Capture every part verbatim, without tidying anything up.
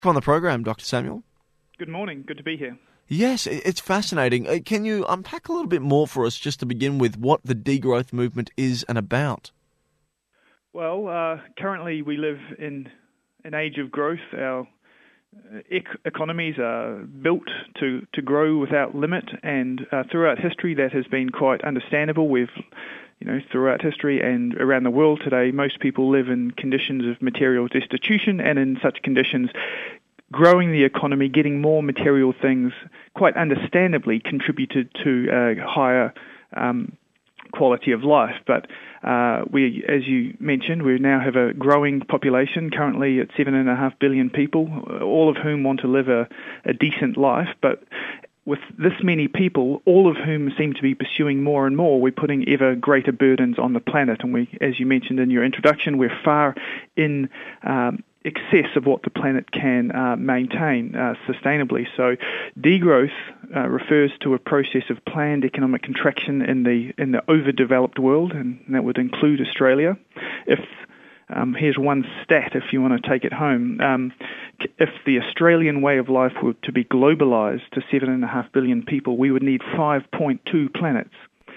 On the program, Doctor Samuel. Good morning. Good to be here. Yes, it's fascinating. Can you unpack a little bit more for us, just to begin with, what the degrowth movement is and about? Well, uh, currently we live in an age of growth. Our ec- economies are built to, to grow without limit, and uh, throughout history that has been quite understandable. We've You know, throughout history and around the world today, most people live in conditions of material destitution, and in such conditions, growing the economy, getting more material things, quite understandably contributed to a higher um, quality of life. But uh, we, as you mentioned, we now have a growing population, currently at seven and a half billion people, all of whom want to live a, a decent life. But with this many people, all of whom seem to be pursuing more and more, we're putting ever greater burdens on the planet. And we, as you mentioned in your introduction, we're far in um, excess of what the planet can uh, maintain uh, sustainably. So degrowth uh, refers to a process of planned economic contraction in the in the overdeveloped world, and that would include Australia. If Um, here's one stat if you want to take it home. Um, if the Australian way of life were to be globalized to seven and a half billion people, we would need five point two planets.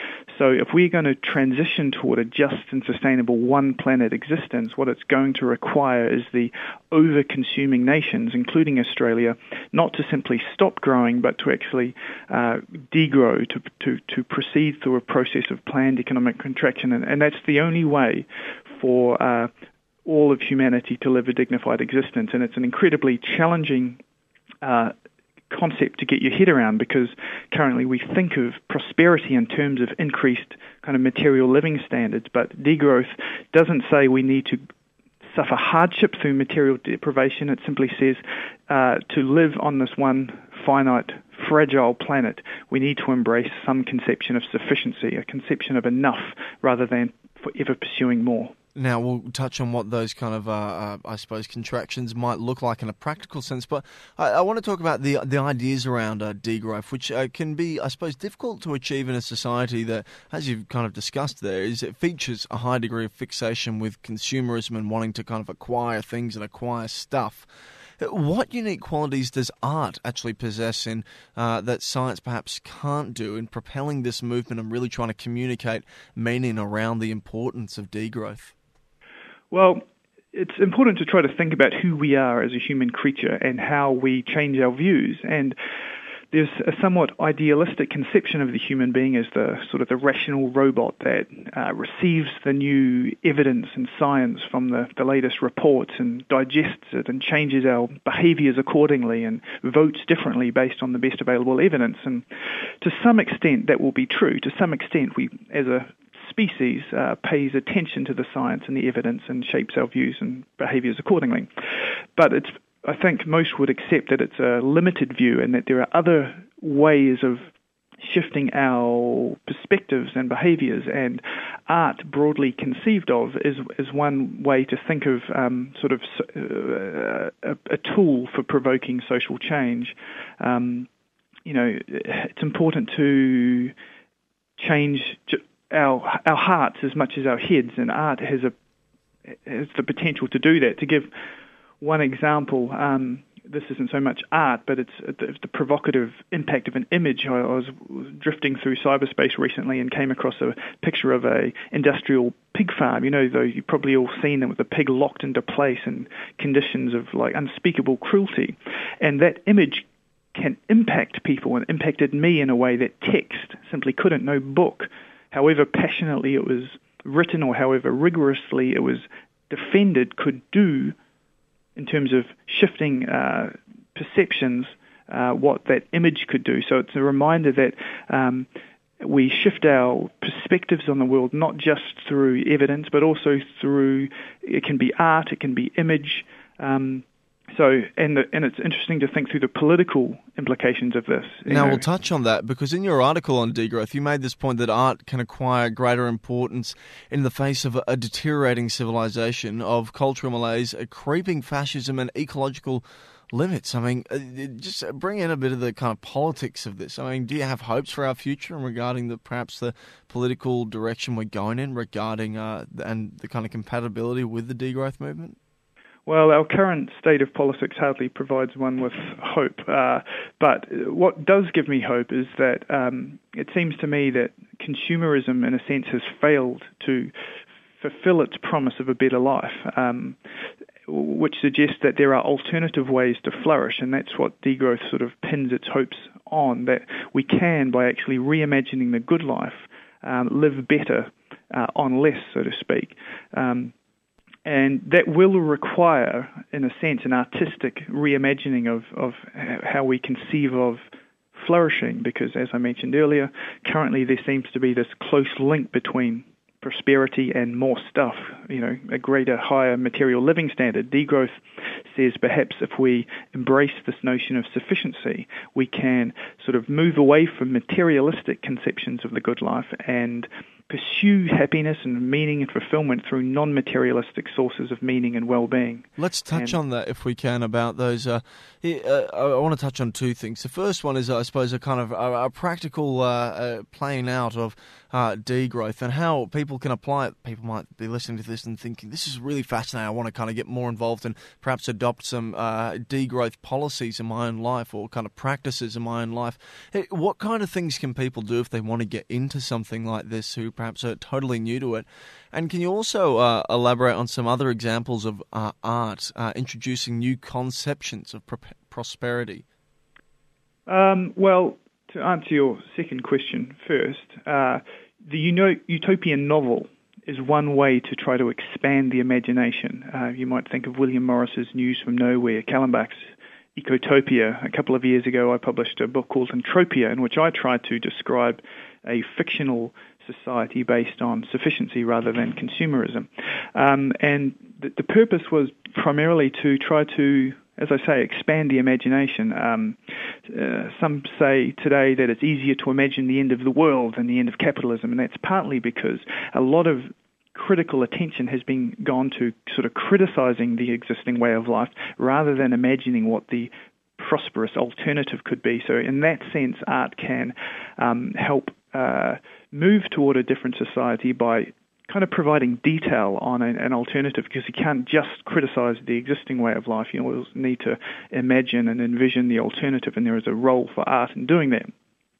So if we're going to transition toward a just and sustainable one-planet existence, what it's going to require is the over-consuming nations, including Australia, not to simply stop growing, but to actually uh, degrow, to, to, to proceed through a process of planned economic contraction. And, and that's the only way for uh, all of humanity to live a dignified existence. And it's an incredibly challenging uh concept to get your head around, because currently we think of prosperity in terms of increased kind of material living standards, but degrowth doesn't say we need to suffer hardship through material deprivation. It simply says uh, to live on this one finite, fragile planet, we need to embrace some conception of sufficiency, a conception of enough, rather than forever pursuing more. Now, we'll touch on what those kind of, uh, uh, I suppose, contractions might look like in a practical sense, but I, I want to talk about the the ideas around uh, degrowth, which uh, can be, I suppose, difficult to achieve in a society that, as you've kind of discussed there, is it features a high degree of fixation with consumerism and wanting to kind of acquire things and acquire stuff. What unique qualities does art actually possess in uh, that science perhaps can't do in propelling this movement and really trying to communicate meaning around the importance of degrowth? Well, it's important to try to think about who we are as a human creature and how we change our views. And there's a somewhat idealistic conception of the human being as the sort of the rational robot that uh, receives the new evidence and science from the, the latest reports and digests it and changes our behaviors accordingly and votes differently based on the best available evidence. And to some extent that will be true. To some extent we, as a species, uh, pays attention to the science and the evidence and shapes our views and behaviors accordingly. But it's, I think most would accept that it's a limited view and that there are other ways of shifting our perspectives and behaviors, and art, broadly conceived of, is is one way to think of um, sort of uh, a, a tool for provoking social change. Um, you know, it's important to change our our hearts as much as our heads, and art has a has the potential to do that. To give one example, um, this isn't so much art, but it's the, the provocative impact of an image. I, I was drifting through cyberspace recently and came across a picture of a industrial pig farm. You know, though you've probably all seen them with the pig locked into place in conditions of like unspeakable cruelty, and that image can impact people and impacted me in a way that text simply couldn't. No book, however passionately it was written or however rigorously it was defended, could do in terms of shifting uh, perceptions, uh, what that image could do. So it's a reminder that um, we shift our perspectives on the world not just through evidence, but also through, it can be art, it can be image. Um, So, and the, and it's interesting to think through the political implications of this. Now, know. we'll touch on that, because in your article on degrowth, you made this point that art can acquire greater importance in the face of a deteriorating civilization, of cultural malaise, a creeping fascism, and ecological limits. I mean, just bring in a bit of the kind of politics of this. I mean, do you have hopes for our future and regarding the perhaps the political direction we're going in regarding uh, and the kind of compatibility with the degrowth movement? Well, our current state of politics hardly provides one with hope. Uh, but what does give me hope is that um, it seems to me that consumerism, in a sense, has failed to fulfill its promise of a better life, um, which suggests that there are alternative ways to flourish, and that's what degrowth sort of pins its hopes on, that we can, by actually reimagining the good life, um, live better uh, on less, so to speak. Um, And that will require, in a sense, an artistic reimagining of, of how we conceive of flourishing, because, as I mentioned earlier, currently there seems to be this close link between prosperity and more stuff, you know, a greater, higher material living standard. Degrowth says perhaps if we embrace this notion of sufficiency, we can sort of move away from materialistic conceptions of the good life and pursue happiness and meaning and fulfillment through non-materialistic sources of meaning and well-being. Let's touch and, on that, if we can, about those. Uh, uh, I want to touch on two things. The first one is, I suppose, a kind of a, a practical uh, uh, playing out of uh, degrowth and how people can apply it. People might be listening to this and thinking, this is really fascinating. I want to kind of get more involved and perhaps adopt some uh, degrowth policies in my own life or kind of practices in my own life. What kind of things can people do if they want to get into something like this, who perhaps are totally new to it? And can you also uh, elaborate on some other examples of uh, art uh, introducing new conceptions of pro- prosperity? Um, well, to answer your second question first, uh, the uno- utopian novel is one way to try to expand the imagination. Uh, you might think of William Morris's News from Nowhere, Callenbach's Ecotopia. A couple of years ago, I published a book called Entropia, in which I tried to describe a fictional society based on sufficiency rather than consumerism. Um, and the, the purpose was primarily to try to, as I say, expand the imagination. Um, uh, some say today that it's easier to imagine the end of the world than the end of capitalism, and that's partly because a lot of critical attention has been gone to sort of criticizing the existing way of life rather than imagining what the prosperous alternative could be. So in that sense, art can um, help uh, move toward a different society by kind of providing detail on an, an alternative, because you can't just criticize the existing way of life. You always need to imagine and envision the alternative, and there is a role for art in doing that.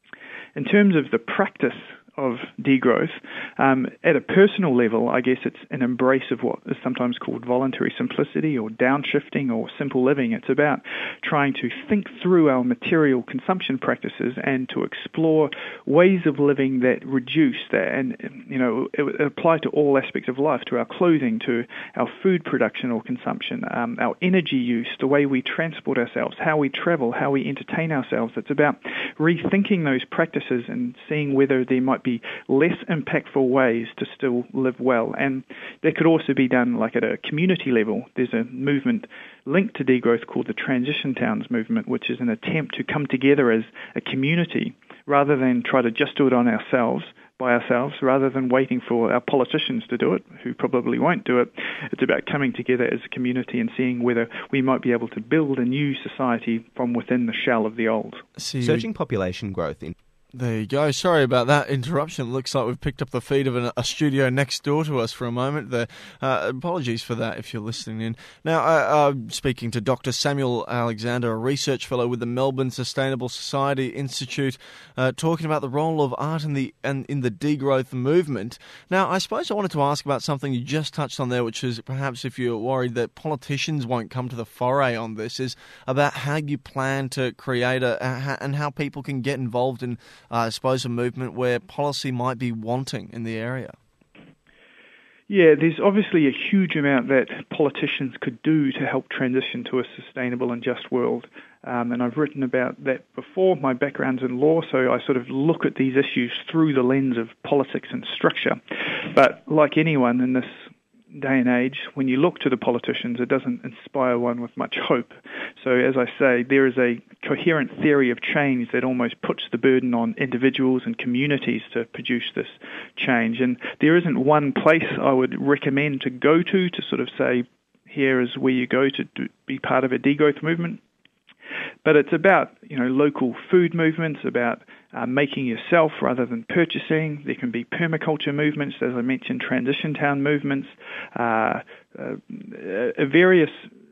In terms of the practice of degrowth, um, at a personal level, I guess it's an embrace of what is sometimes called voluntary simplicity or downshifting or simple living. It's about trying to think through our material consumption practices and to explore ways of living that reduce that, and you know, it apply to all aspects of life, to our clothing, to our food production or consumption, um, our energy use, the way we transport ourselves, how we travel, how we entertain ourselves. It's about rethinking those practices and seeing whether there might be less impactful ways to still live well. And that could also be done like at a community level. There's a movement linked to degrowth called the Transition Towns movement, which is an attempt to come together as a community rather than try to just do it on ourselves, by ourselves, rather than waiting for our politicians to do it, who probably won't do it. It's about coming together as a community and seeing whether we might be able to build a new society from within the shell of the old. See, Surging population growth in There you go. Sorry about that interruption. It looks like we've picked up the feed of an, a studio next door to us for a moment there. Uh, apologies for that if you're listening in. Now, uh, I'm speaking to Doctor Samuel Alexander, a research fellow with the Melbourne Sustainable Society Institute, uh, talking about the role of art in the in, in the degrowth movement. Now, I suppose I wanted to ask about something you just touched on there, which is perhaps if you're worried that politicians won't come to the foray on this, is about how you plan to create a, a and how people can get involved in Uh, I suppose a movement where policy might be wanting in the area. Yeah, there's obviously a huge amount that politicians could do to help transition to a sustainable and just world. Um, and I've written about that before. My background's in law, so I sort of look at these issues through the lens of politics and structure. But like anyone in this day and age, when you look to the politicians, it doesn't inspire one with much hope. So as I say, there is a coherent theory of change that almost puts the burden on individuals and communities to produce this change. And there isn't one place I would recommend to go to to sort of say, here is where you go to do, be part of a degrowth movement. But it's about, you know, local food movements, about uh, making yourself rather than purchasing. There can be permaculture movements, as I mentioned, transition town movements, uh, uh, various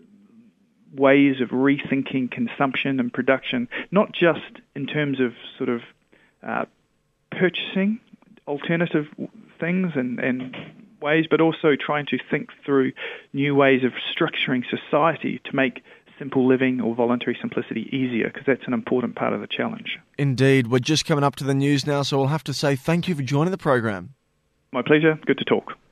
ways of rethinking consumption and production, not just in terms of sort of uh, purchasing alternative things and, and ways, but also trying to think through new ways of structuring society to make simple living or voluntary simplicity easier, because that's an important part of the challenge. Indeed. We're just coming up to the news now, so we'll have to say thank you for joining the program. My pleasure. Good to talk.